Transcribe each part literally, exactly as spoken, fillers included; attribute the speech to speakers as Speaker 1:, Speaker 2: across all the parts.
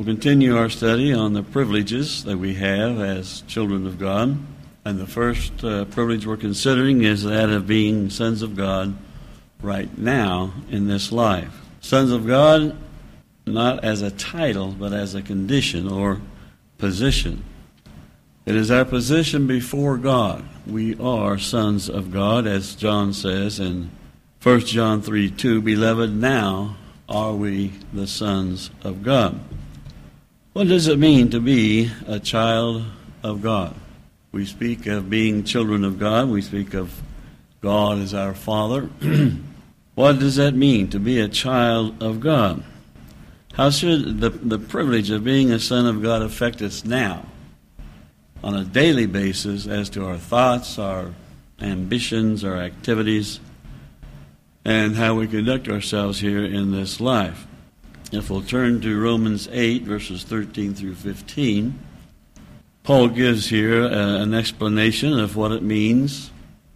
Speaker 1: continue our study on the privileges that we have as children of God. And the first uh, privilege we're considering is that of being sons of God right now in this life. Sons of God, not as a title, but as a condition or position. It is our position before God. We are sons of God, as John says in First John three two, Beloved, now are we the sons of God. What does it mean to be a child of God? We speak of being children of God. We speak of God as our Father. What does that mean to be a child of God? How should the, the privilege of being a son of God affect us now on a daily basis as to our thoughts, our ambitions, our activities, and how we conduct ourselves here in this life? If we'll turn to Romans eight, verses thirteen through fifteen, Paul gives here uh, an explanation of what it means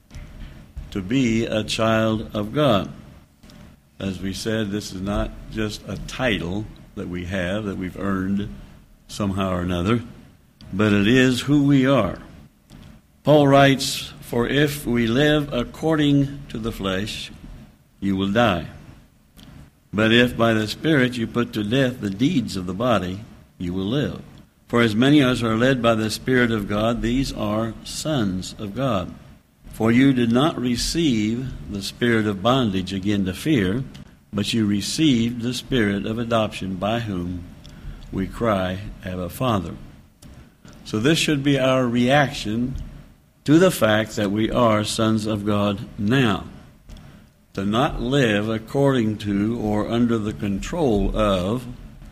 Speaker 1: to be a child of God. As we said, this is not just a title that we have, that we've earned somehow or another, but it is who we are. Paul writes, For if we live according to the flesh, you will die. But if by the Spirit you put to death the deeds of the body, you will live. For as many as are led by the Spirit of God, these are sons of God. For you did not receive the spirit of bondage again to fear, but you received the Spirit of adoption, by whom we cry, Abba, Father. So this should be our reaction to the fact that we are sons of God now. To not live according to or under the control of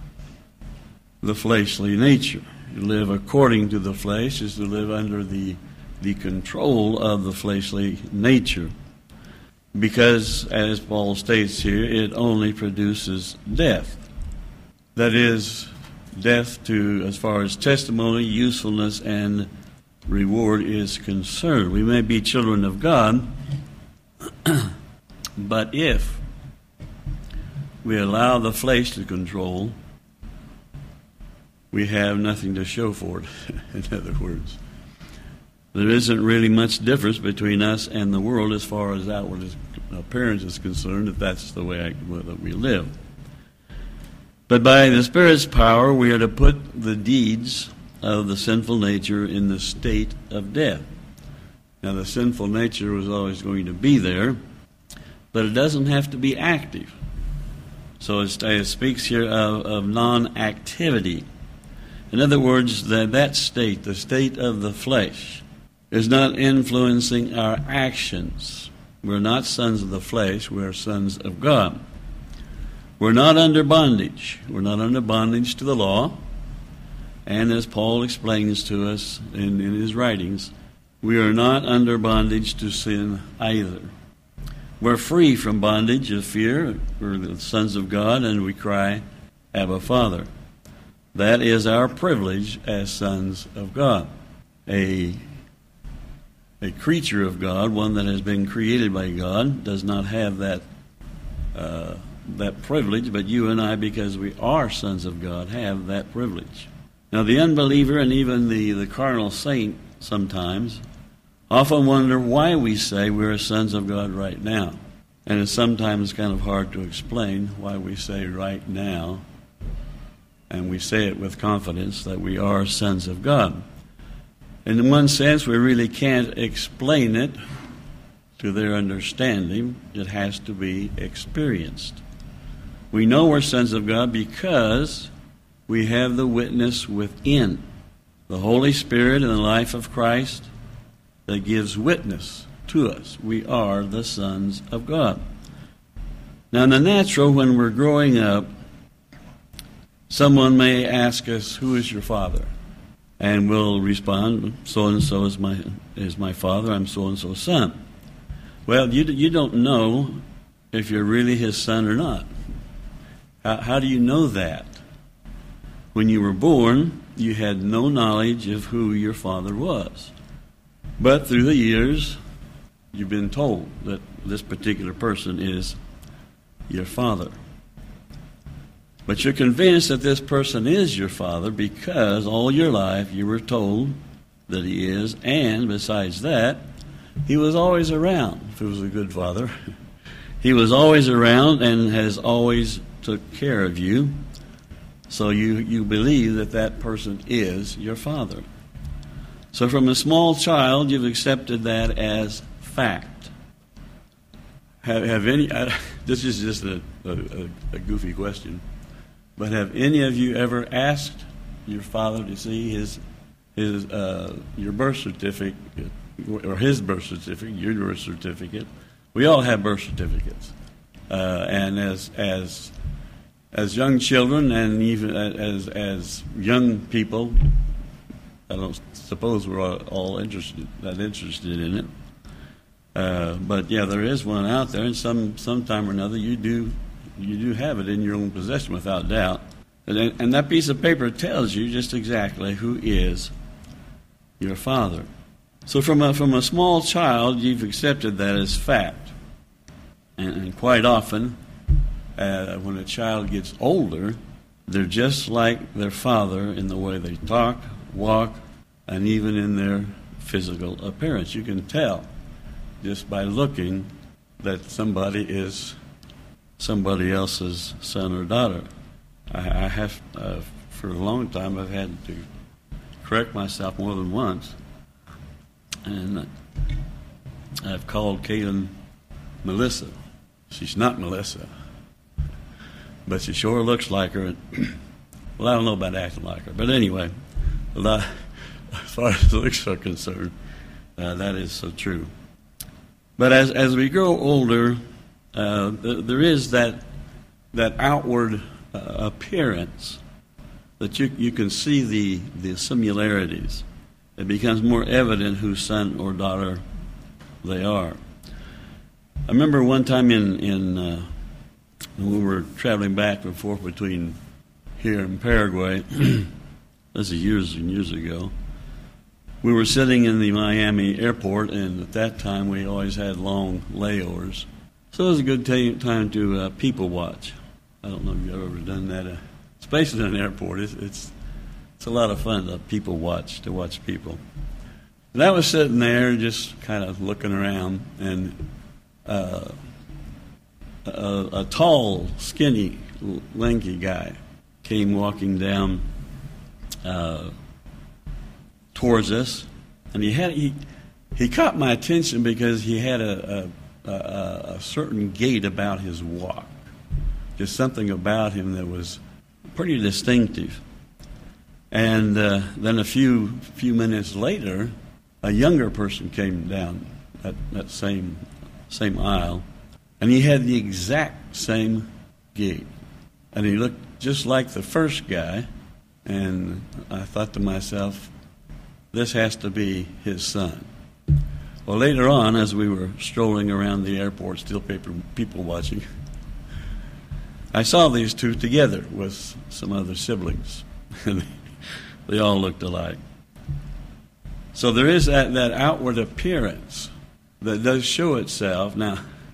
Speaker 1: the fleshly nature. To live according to the flesh is to live under the, the control of the fleshly nature. Because, as Paul states here, it only produces death. That is, death to, as far as testimony, usefulness, and reward is concerned. We may be children of God, but if we allow the flesh to control, we have nothing to show for it, in other words. There isn't really much difference between us and the world as far as outward appearance is concerned, if that's the way I, that we live. But by the Spirit's power, we are to put the deeds of the sinful nature in the state of death. Now, the sinful nature was always going to be there, but it doesn't have to be active. So it speaks here of, of non-activity. In other words, that, that state, the state of the flesh, is not influencing our actions. We're not sons of the flesh, we're sons of God. We're not under bondage. We're not under bondage to the law. And as Paul explains to us in, in his writings, we are not under bondage to sin either. We're free from bondage of fear. We're the sons of God, and we cry, Abba, Father. That is our privilege as sons of God. A, a creature of God, one that has been created by God, does not have that uh, that privilege, but you and I, because we are sons of God, have that privilege. Now, the unbeliever and even the, the carnal saint sometimes often wonder why we say we're sons of God right now. And it's sometimes kind of hard to explain why we say right now, and we say it with confidence that we are sons of God. In one sense, we really can't explain it to their understanding. It has to be experienced. We know we're sons of God because we have the witness within, the Holy Spirit and the life of Christ, that gives witness to us. We are the sons of God. Now, in the natural, when we're growing up, someone may ask us, who is your father? And we'll respond, so-and-so is my is my father, I'm so-and-so's son. Well, you, you don't know if you're really his son or not. How, how do you know that? When you were born, you had no knowledge of who your father was. But through the years, you've been told that this particular person is your father. But you're convinced that this person is your father because all your life you were told that he is, and besides that, he was always around. If he was a good father, he was always around and has always took care of you. So you, you believe that that person is your father. So from a small child, you've accepted that as fact. Have, have any? I, this is just a, a, a goofy question, but have any of you ever asked your father to see his his uh, your birth certificate or his birth certificate, your birth certificate? We all have birth certificates, uh, and as as as young children and even as as young people, I don't suppose we're all, all interested that interested in it. Uh, but yeah, there is one out there, and some sometime or another you do you do have it in your own possession without doubt. And, and that piece of paper tells you just exactly who is your father. So from a from a small child, you've accepted that as fact. And, and quite often, uh, when a child gets older, they're just like their father in the way they talk, walk, and even in their physical appearance. You can tell just by looking that somebody is somebody else's son or daughter. I, I have, uh, for a long time, I've had to correct myself more than once. And I've called Kaylin Melissa. She's not Melissa, but she sure looks like her. Well, I don't know about acting like her, but anyway, as far as looks are concerned, uh, that is so true. But as as we grow older, uh, th- there is that that outward uh, appearance that you you can see the the similarities. It becomes more evident whose son or daughter they are. I remember one time in in uh, when we were traveling back and forth between here and Paraguay. This is years and years ago. We were sitting in the Miami airport, and at that time we always had long layovers. So it was a good t- time to uh, people watch. I don't know if you've ever done that. Uh, especially in an airport, it's, it's it's a lot of fun to people watch, to watch people. And I was sitting there just kind of looking around, and uh, a, a tall, skinny, lanky guy came walking down uh, towards us, and he had he he caught my attention because he had a a, a a certain gait about his walk, just something about him that was pretty distinctive. And uh, then a few few minutes later, a younger person came down that, that same same aisle, and he had the exact same gait, and he looked just like the first guy. And I thought to myself, this has to be his son. Well, later on, as we were strolling around the airport, still paper, people watching, I saw these two together with some other siblings. And they all looked alike. So there is that, that outward appearance that does show itself. Now,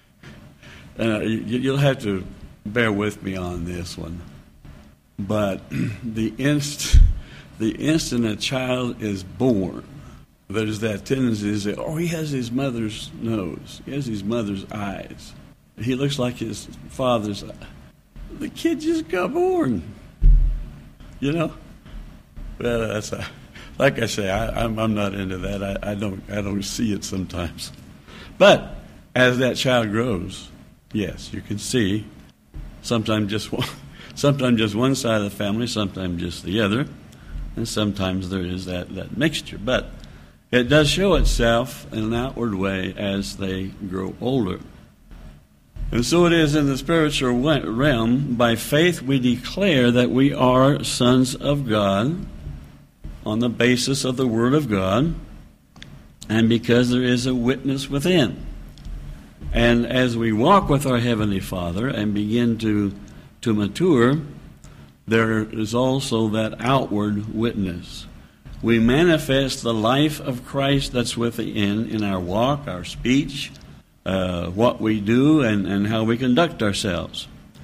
Speaker 1: uh, you, you'll have to bear with me on this one. But the inst, the instant a child is born, there's that tendency to say, oh, he has his mother's nose. He has his mother's eyes. He looks like his father's. The kid just got born. You know? Well, that's a, like I say, I, I'm, I'm not into that. I, I don't I don't see it sometimes. But as that child grows, yes, you can see sometimes just one. Sometimes just one side of the family, sometimes just the other, and sometimes there is that, that mixture. But it does show itself in an outward way as they grow older. And so it is in the spiritual realm. By faith we declare that we are sons of God on the basis of the Word of God, and because there is a witness within. And as we walk with our Heavenly Father and begin to to mature, there is also that outward witness. We manifest the life of Christ that's within in our walk, our speech, uh, what we do, and, and how we conduct ourselves.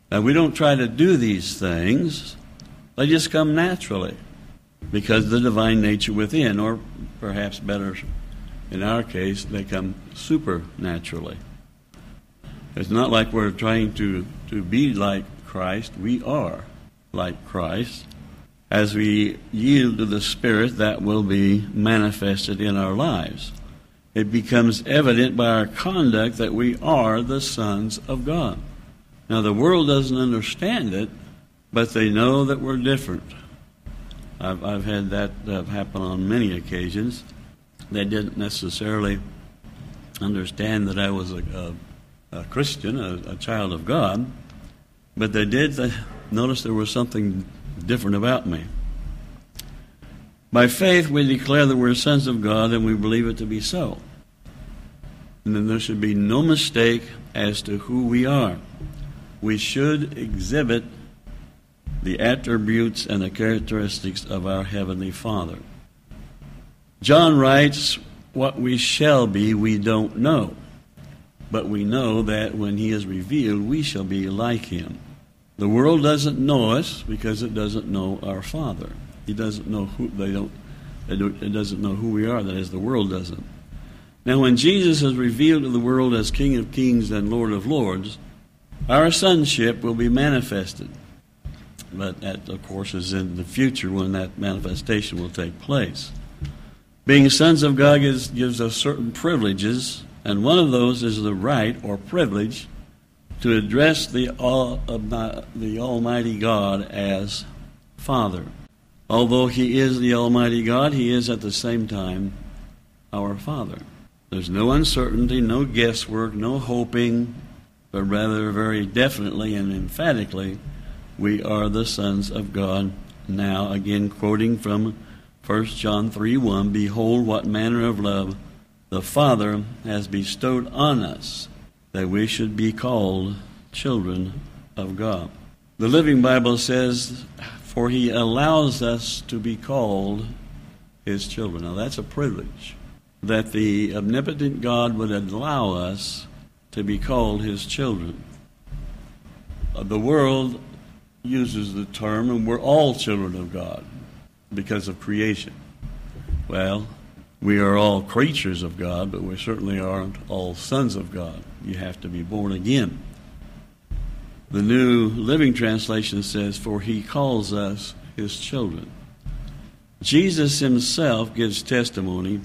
Speaker 1: Now, we don't try to do these things. They just come naturally because of the divine nature within, or perhaps better, in our case, they come supernaturally. It's not like we're trying to, to be like Christ. We are like Christ. As we yield to the Spirit, that will be manifested in our lives. It becomes evident by our conduct that we are the sons of God. Now, the world doesn't understand it, but they know that we're different. I've, I've had that uh, happen on many occasions. They didn't necessarily understand that I was a, a, a Christian, a, a child of God, but they did they notice there was something different about me. By faith, we declare that we're sons of God, and we believe it to be so. And then there should be no mistake as to who we are. We should exhibit the attributes and the characteristics of our Heavenly Father. John writes, what we shall be, we don't know. But we know that when He is revealed, we shall be like Him. The world doesn't know us because it doesn't know our Father. He doesn't know who they don't. They don't it doesn't know who we are. That is, the world doesn't. Now, when Jesus is revealed to the world as King of Kings and Lord of Lords, our sonship will be manifested. But that, of course, is in the future when that manifestation will take place. Being sons of God gives, gives us certain privileges, and one of those is the right or privilege to address the, all, the Almighty God as Father. Although He is the Almighty God, He is at the same time our Father. There's no uncertainty, no guesswork, no hoping, but rather very definitely and emphatically, we are the sons of God now. Again, quoting from First John three one, behold what manner of love the Father has bestowed on us, that we should be called children of God. The Living Bible says, for He allows us to be called His children. Now that's a privilege, that the omnipotent God would allow us to be called His children. The world uses the term, and we're all children of God because of creation. Well, we are all creatures of God, but we certainly aren't all sons of God. You have to be born again. The New Living Translation says, for He calls us His children. Jesus Himself gives testimony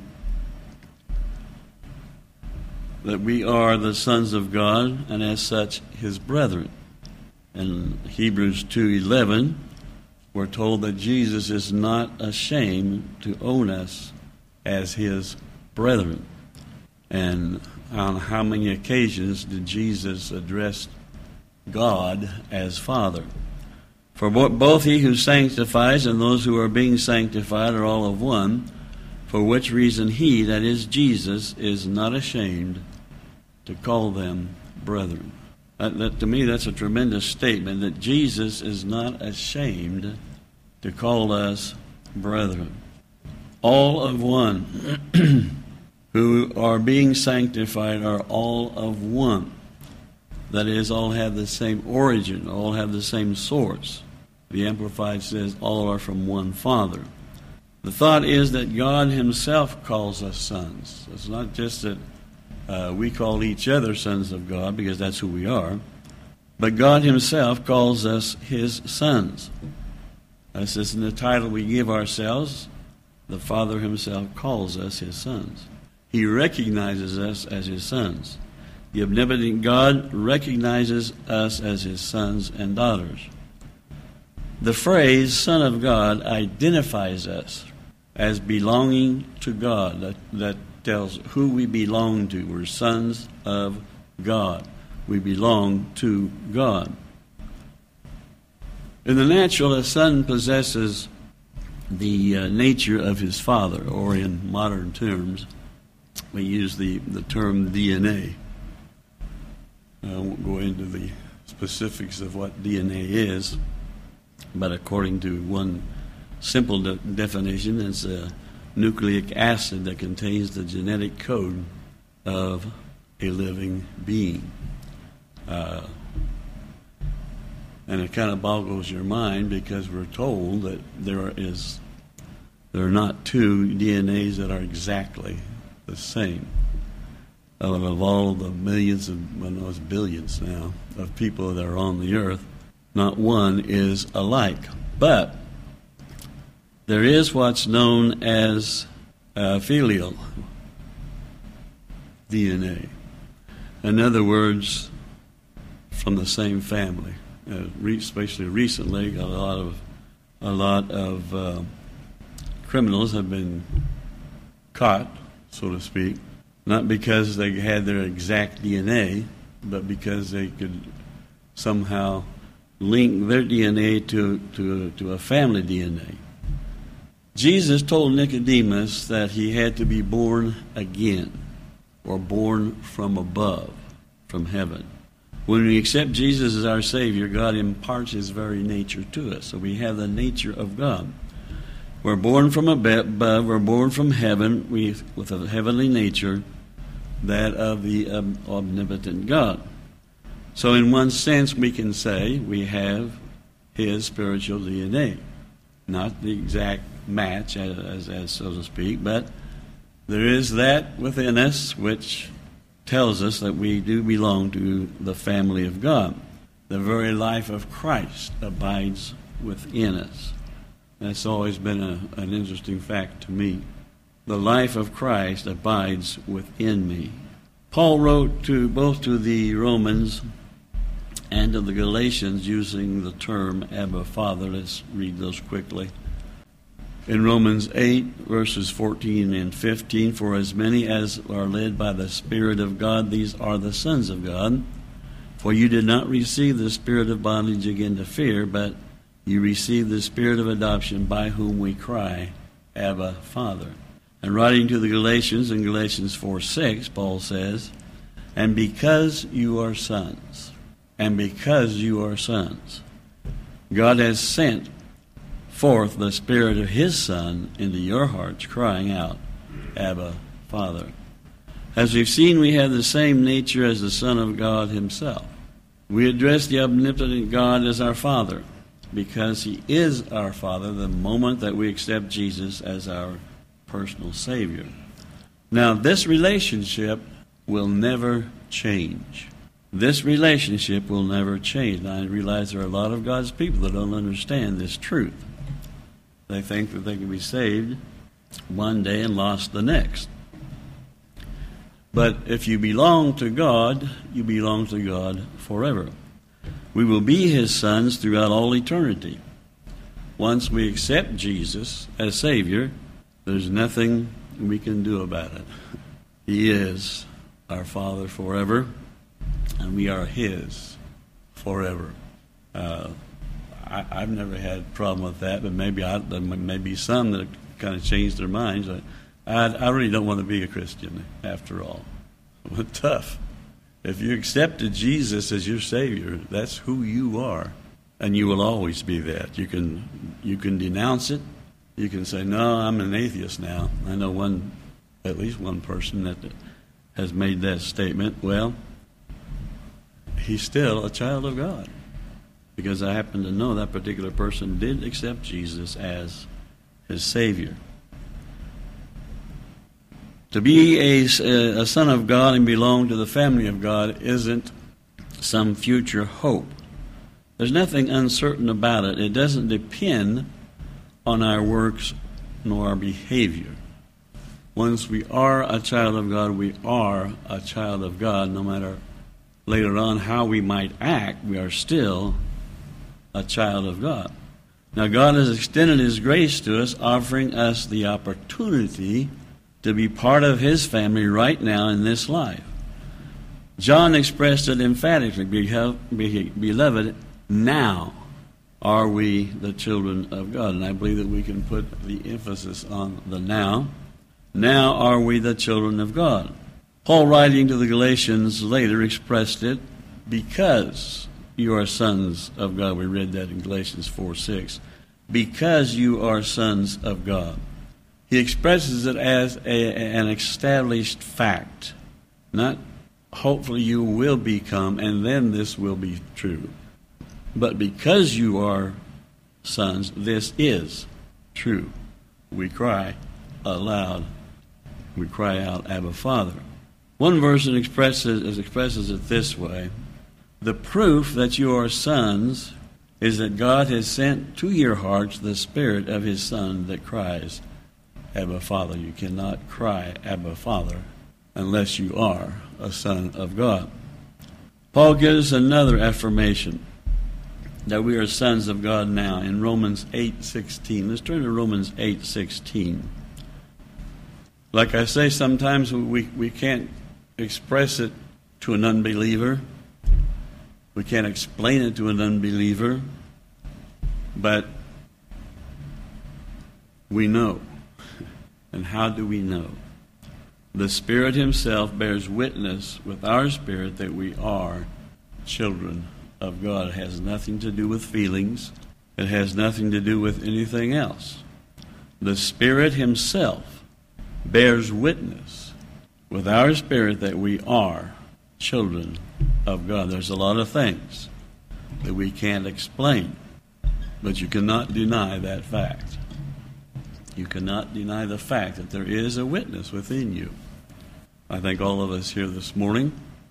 Speaker 1: that we are the sons of God, and as such, His brethren. In Hebrews two eleven, we're told that Jesus is not ashamed to own us as His brethren. And on how many occasions did Jesus address God as Father? For both He who sanctifies and those who are being sanctified are all of one, for which reason He, that is Jesus, is not ashamed to call them brethren. That, that, to me, that's a tremendous statement, that Jesus is not ashamed to call us brethren. All of one who are being sanctified are all of one. That is, all have the same origin, all have the same source. The Amplified says all are from one Father. The thought is that God Himself calls us sons. It's not just that Uh, we call each other sons of God because that's who we are, but God Himself calls us His sons. This is in the title we give ourselves. The Father Himself calls us His sons. He recognizes us as His sons. The omnipotent God recognizes us as His sons and daughters. The phrase Son of God identifies us as belonging to God. That, that tells who we belong to. We're sons of God. We belong to God. In the natural, a son possesses the uh, nature of his father, or in modern terms, we use the, the term D N A. I won't go into the specifics of what D N A is, but according to one simple de- definition, it's a nucleic acid that contains the genetic code of a living being. Uh, And it kind of boggles your mind because we're told that there is there are not two D N As that are exactly the same. Out of all the millions of, well, no, it's billions now, of people that are on the earth, not one is alike. But there is what's known as uh, filial D N A. In other words, from the same family. Uh, re- especially recently, a lot of a lot of uh, criminals have been caught, so to speak, not because they had their exact D N A, but because they could somehow link their D N A to to to a family D N A. Jesus told Nicodemus that he had to be born again, or born from above, from heaven. When we accept Jesus as our Savior, God imparts His very nature to us. So we have the nature of God. We're born from above, we're born from heaven we, with a heavenly nature, that of the um, omnipotent God. So in one sense we can say we have His spiritual D N A. Not the exact match, as, as, as so to speak, but there is that within us which tells us that we do belong to the family of God. The very life of Christ abides within us. That's always been a, an interesting fact to me. The life of Christ abides within me. Paul wrote to both to the Romans and to the Galatians using the term Abba, Father. Let's read those quickly. In Romans eight, verses fourteen and fifteen, for as many as are led by the Spirit of God, these are the sons of God. For you did not receive the spirit of bondage again to fear, but you received the spirit of adoption, by whom we cry, Abba, Father. And writing to the Galatians, in Galatians four six, Paul says, and because you are sons, and because you are sons, God has sent forth the Spirit of His Son into your hearts, crying out, Abba, Father. As we've seen, we have the same nature as the Son of God Himself. We address the omnipotent God as our Father, because He is our Father the moment that we accept Jesus as our personal Savior. Now, this relationship will never change. This relationship will never change. Now, I realize there are a lot of God's people that don't understand this truth. They think that they can be saved one day and lost the next. But if you belong to God, you belong to God forever. We will be His sons throughout all eternity. Once we accept Jesus as Savior, there's nothing we can do about it. He is our Father forever, and we are His forever. Uh, I, I've never had a problem with that, but maybe I, there may be some that have kind of changed their minds. I, I, I really don't want to be a Christian, after all. But tough. If you accepted Jesus as your Savior, that's who you are, and you will always be that. You can you can denounce it. You can say, no, I'm an atheist now. I know one, at least one person that has made that statement. Well, he's still a child of God, because I happen to know that particular person did accept Jesus as his Savior. To be a, a son of God and belong to the family of God isn't some future hope. There's nothing uncertain about it. It doesn't depend on our works nor our behavior. Once we are a child of God, we are a child of God. No matter later on how we might act, we are still a child of God. Now, God has extended His grace to us, offering us the opportunity to be part of His family right now in this life. John expressed it emphatically, beloved, now are we the children of God. And I believe that we can put the emphasis on the now. Now are we the children of God. Paul, writing to the Galatians later, expressed it, because you are sons of God. We read that in Galatians four six. Because you are sons of God. He expresses it as a, an established fact. Not hopefully you will become, and then this will be true. But because you are sons, this is true. We cry aloud. We cry out, Abba, Father. One version expresses, expresses it this way. The proof that you are sons is that God has sent to your hearts the Spirit of His Son that cries, Abba, Father. You cannot cry, Abba, Father, unless you are a son of God. Paul gives another affirmation that we are sons of God now in Romans eight sixteen. Let's turn to Romans eight sixteen. Like I say, sometimes we, we can't express it to an unbeliever. We can't explain it to an unbeliever. But we know. And how do we know? The Spirit Himself bears witness with our spirit that we are children of God. It has nothing to do with feelings. It has nothing to do with anything else. The Spirit Himself bears witness with our spirit that we are children of God. There's a lot of things that we can't explain, but you cannot deny that fact. You cannot deny the fact that there is a witness within you. I think all of us here this morning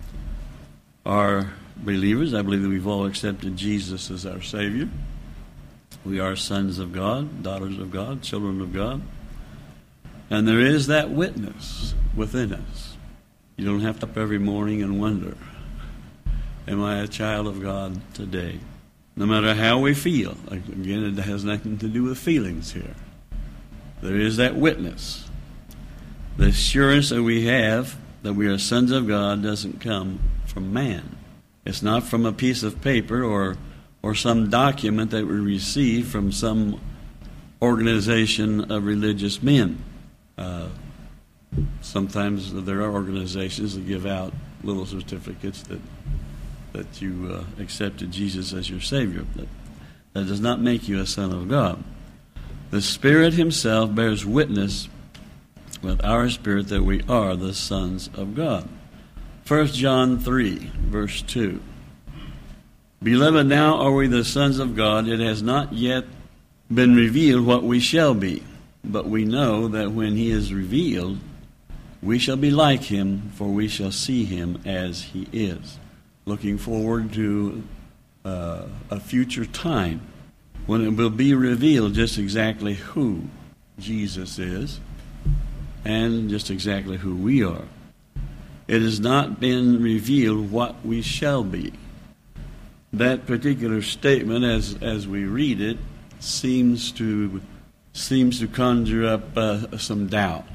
Speaker 1: are believers. I believe that we've all accepted Jesus as our Savior. We are sons of God, daughters of God, children of God. And there is that witness within us. You don't have to up every morning and wonder, am I a child of God today? No matter how we feel. Again, it has nothing to do with feelings here. There is that witness. The assurance that we have that we are sons of God doesn't come from man. It's not from a piece of paper or or some document that we receive from some organization of religious men. Uh, sometimes there are organizations that give out little certificates that that you uh, accepted Jesus as your Savior. That, that does not make you a son of God. The Spirit Himself bears witness with our spirit that we are the sons of God. First John three, verse two. Beloved, now are we the sons of God. It has not yet been revealed what we shall be. But we know that when He is revealed, we shall be like Him, for we shall see Him as He is. Looking forward to uh, a future time when it will be revealed just exactly who Jesus is and just exactly who we are. It has not been revealed what we shall be. That particular statement, as as we read it, seems to seems to conjure up uh, some doubt.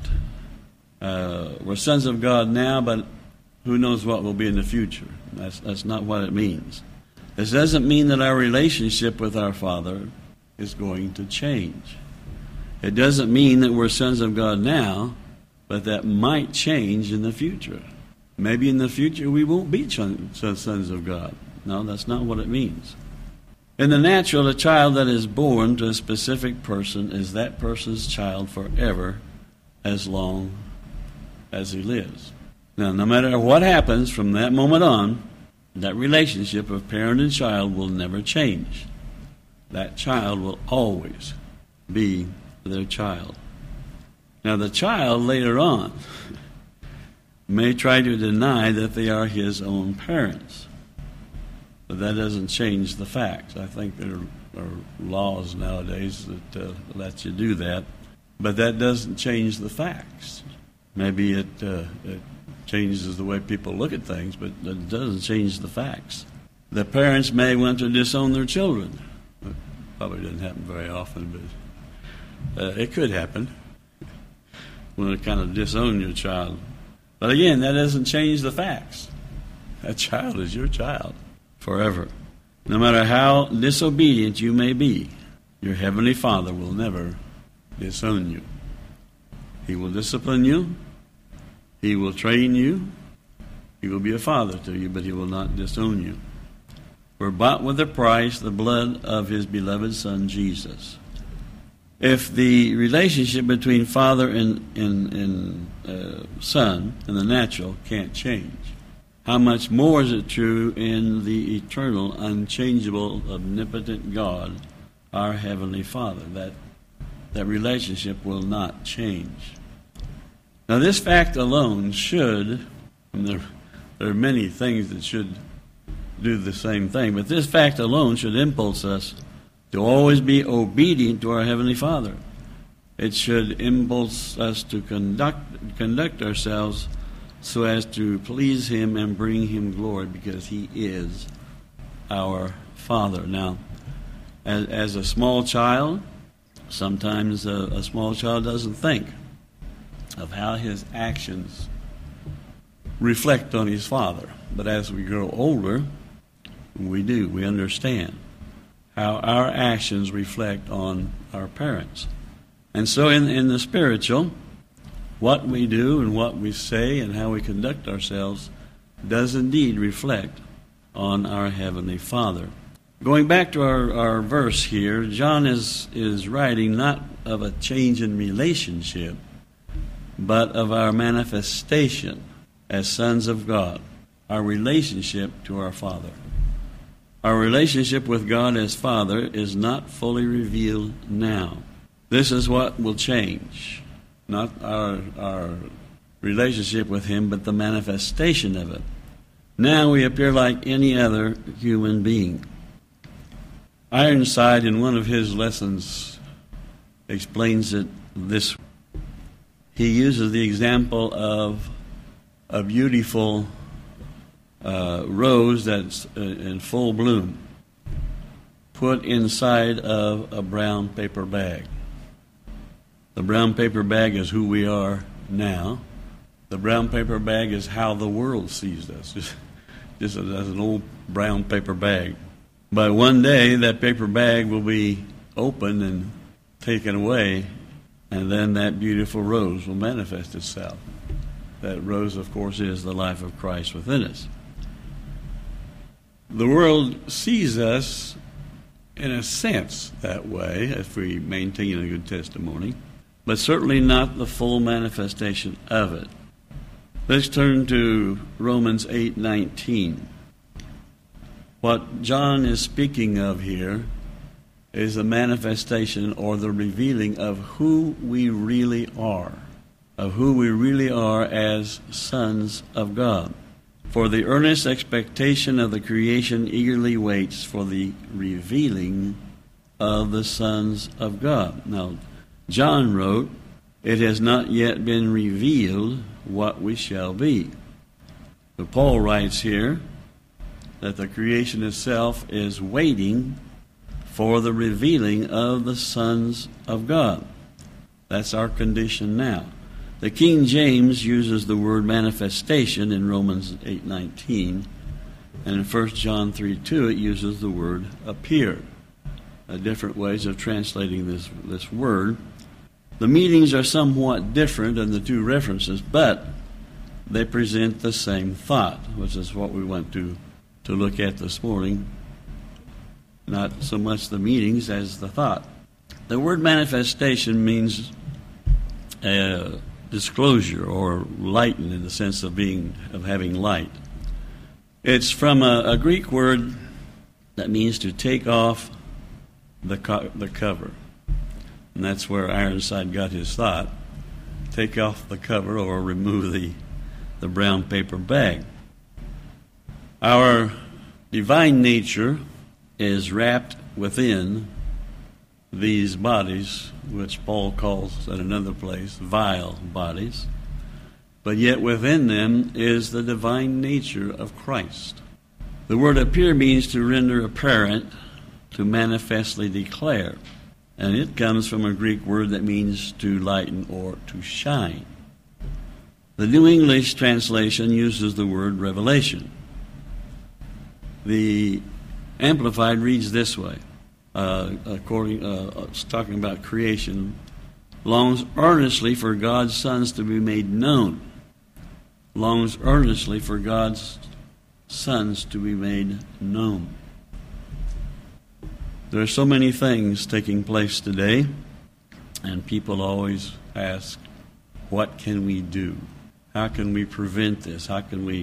Speaker 1: Uh, we're sons of God now, but who knows what will be in the future? That's that's not what it means. This doesn't mean that our relationship with our Father is going to change. It doesn't mean that we're sons of God now, but that might change in the future. Maybe in the future we won't be sons of God. No, that's not what it means. In the natural, a child that is born to a specific person is that person's child forever, as long as he lives. Now, no matter what happens from that moment on, that relationship of parent and child will never change. That child will always be their child. Now, the child later on may try to deny that they are his own parents. But that doesn't change the facts. I think there are laws nowadays that uh, let you do that. But that doesn't change the facts. Maybe it, uh, it changes the way people look at things, but it doesn't change the facts. The parents may want to disown their children. It probably doesn't happen very often, but uh, it could happen. When it kind of disown your child. But again, that doesn't change the facts. That child is your child forever. No matter how disobedient you may be, your Heavenly Father will never disown you. He will discipline you. He will train you. He will be a father to you, but He will not disown you. We're bought with a price, the blood of His beloved Son, Jesus. If the relationship between father and, and, and uh, son in the natural can't change, how much more is it true in the eternal, unchangeable, omnipotent God, our Heavenly Father, that that relationship will not change. Now, this fact alone should, and there, there are many things that should do the same thing, but this fact alone should impulse us to always be obedient to our Heavenly Father. It should impulse us to conduct conduct ourselves so as to please Him and bring Him glory, because He is our Father. Now, as, as a small child, sometimes a, a small child doesn't think of how his actions reflect on his father. But as we grow older, we do. We understand how our actions reflect on our parents. And so in, in the spiritual, what we do and what we say and how we conduct ourselves does indeed reflect on our Heavenly Father. Going back to our, our verse here, John is, is writing not of a change in relationship, but of our manifestation as sons of God, our relationship to our Father. Our relationship with God as Father is not fully revealed now. This is what will change, not our, our relationship with Him, but the manifestation of it. Now we appear like any other human being. Ironside, in one of his lessons, explains it this way. He uses the example of a beautiful uh, rose that's in full bloom, put inside of a brown paper bag. The brown paper bag is who we are now. The brown paper bag is how the world sees us, just, just as an old brown paper bag. But one day, that paper bag will be opened and taken away, and then that beautiful rose will manifest itself. That rose, of course, is the life of Christ within us. The world sees us, in a sense, that way, if we maintain a good testimony, but certainly not the full manifestation of it. Let's turn to Romans eight nineteen. What John is speaking of here is the manifestation or the revealing of who we really are, of who we really are as sons of God. For the earnest expectation of the creation eagerly waits for the revealing of the sons of God. Now, John wrote, "It has not yet been revealed what we shall be." But Paul writes here that the creation itself is waiting for the revealing of the sons of God. That's our condition now. The King James uses the word manifestation in Romans eight nineteen, and in First John three two it uses the word appear. Uh, different ways of translating this, this word. The meanings are somewhat different in the two references, but they present the same thought, which is what we want to, to look at this morning. Not so much the meanings as the thought. The word manifestation means uh, disclosure or lighten, in the sense of being of having light. It's from a, a Greek word that means to take off the co- the cover, and that's where Ironside got his thought. Take off the cover or remove the the brown paper bag. Our divine nature is wrapped within these bodies, which Paul calls at another place vile bodies, but yet within them is the divine nature of Christ. The word appear means to render apparent, to manifestly declare, and it comes from a Greek word that means to lighten or to shine. The New English translation uses the word revelation. The Amplified reads this way, uh, according, uh, it's talking about creation, longs earnestly for God's sons to be made known. Longs earnestly for God's sons to be made known. There are so many things taking place today, and people always ask, what can we do? How can we prevent this? How can we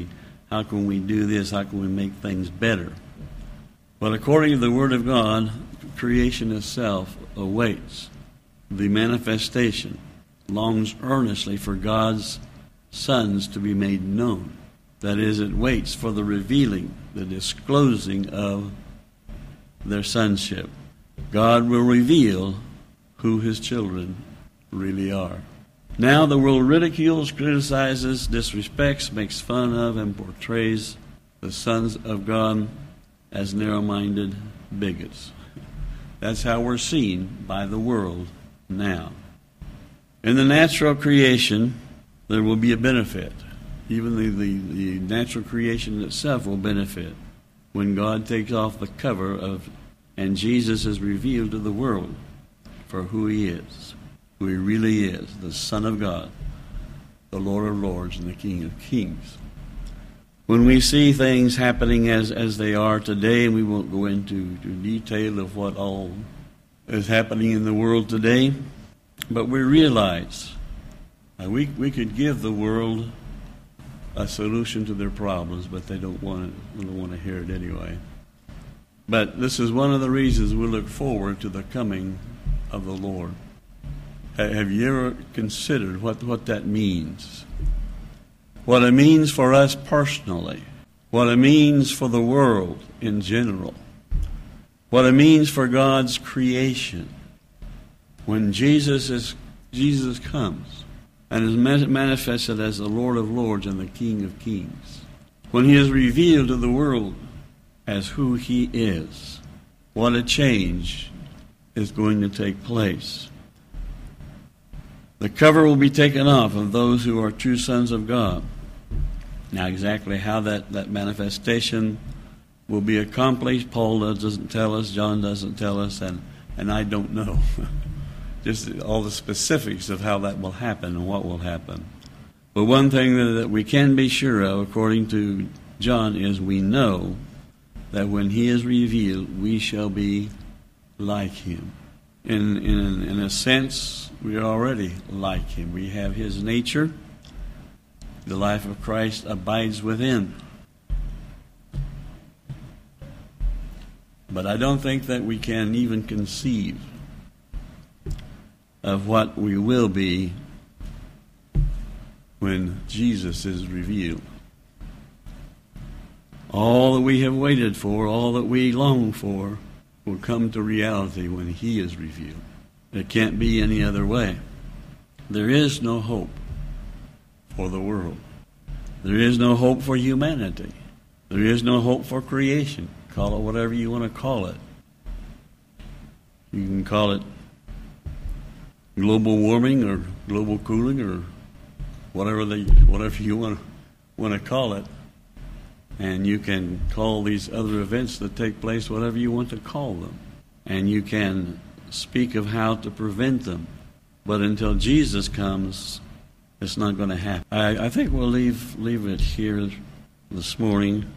Speaker 1: how can we do this? How can we make things better? But according to the Word of God, creation itself awaits the manifestation, longs earnestly for God's sons to be made known. That is, it waits for the revealing, the disclosing of their sonship. God will reveal who His children really are. Now the world ridicules, criticizes, disrespects, makes fun of, and portrays the sons of God as narrow-minded bigots. That's how we're seen by the world now. In the natural creation, there will be a benefit. Even the, the, the natural creation itself will benefit when God takes off the cover of, and Jesus is revealed to the world for who He is, who He really is, the Son of God, the Lord of Lords, and the King of Kings. When we see things happening as, as they are today, and we won't go into to detail of what all is happening in the world today, but we realize uh, we, we could give the world a solution to their problems, but they don't want it, they don't want to hear it anyway. But this is one of the reasons we look forward to the coming of the Lord. Have you ever considered what, what that means? What it means for us personally, what it means for the world in general, what it means for God's creation. When Jesus is Jesus comes and is manifested as the Lord of Lords and the King of Kings, when He is revealed to the world as who He is, what a change is going to take place. The cover will be taken off of those who are true sons of God. Now, exactly how that, that manifestation will be accomplished, Paul doesn't tell us, John doesn't tell us, and, and I don't know. Just all the specifics of how that will happen and what will happen. But one thing that, that we can be sure of, according to John, is we know that when He is revealed, we shall be like Him. In, in, in a sense, we are already like Him. We have His nature. The life of Christ abides within. But I don't think that we can even conceive of what we will be when Jesus is revealed. All that we have waited for, all that we long for, will come to reality when He is revealed. It can't be any other way. There is no hope for the world. There is no hope for humanity. There is no hope for creation. Call it whatever you want to call it. You can call it global warming or global cooling or whatever they, whatever you want to, want to call it. And you can call these other events that take place whatever you want to call them. And you can speak of how to prevent them. But until Jesus comes, it's not going to happen. I, I think we'll leave leave it here this morning.